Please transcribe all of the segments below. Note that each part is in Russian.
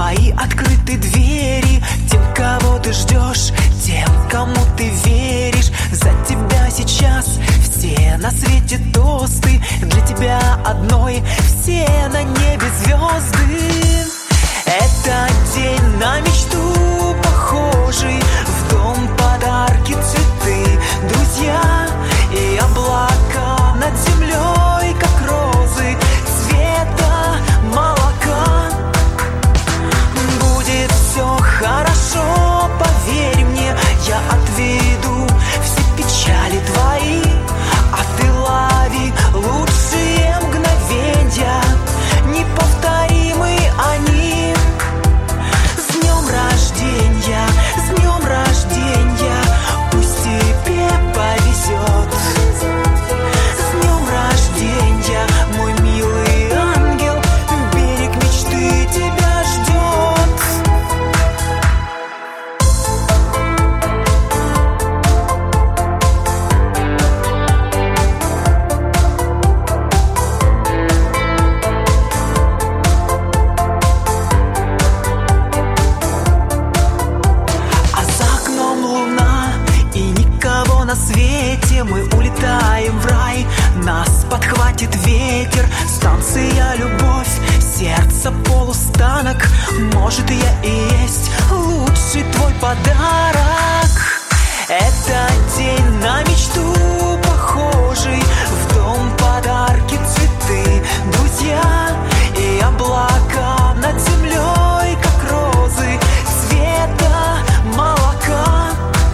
твои открыты двери тем, кого ты ждешь, тем, кому ты веришь. За тебя сейчас все на свете тосты, для тебя одной все на небе звезды. Это день на мечту похожий, в дом подарки, цветы, друзья и облака над землей, как розы цвета молока. Будет все хорошо, поверь мне, я отведу все печали твои, а ты лови лучшие мгновенья, неповторимы они. С днем рождения, с днем рождения, пусть тебе повезет. С днем рождения, мой милый ангел, берег мечты тебя ждет. А за окном луна и никого на свете, мы улетаем в рай, нас подхватит ветер. Станция любовь, сердце полустанок, может я и есть лучший твой подарок. Это день на мечту похожий, в дом подарки, цветы, друзья и облака над землей, как розы цвета молока.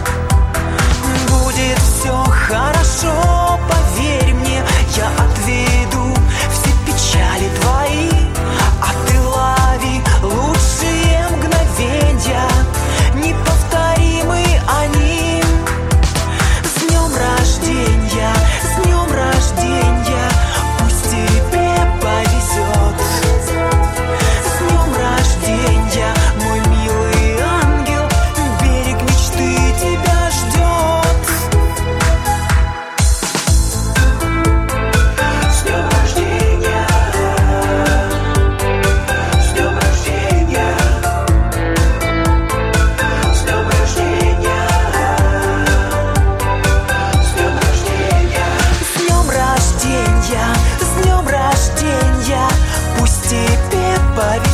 Будет все хорошо, поверь мне, я отведу все печали твои, а ты лови лучшие мгновенья, неповторимы они. С днем рождения, с днем рождения, пусть тебе повезет. С днем рождения, мой милый ангел, берег мечты тебя ждет. С днем рождения, с днем рождения, с днем рождения, с днем рождения. С днем рождения, с днем рождения, пусть тебе повезет.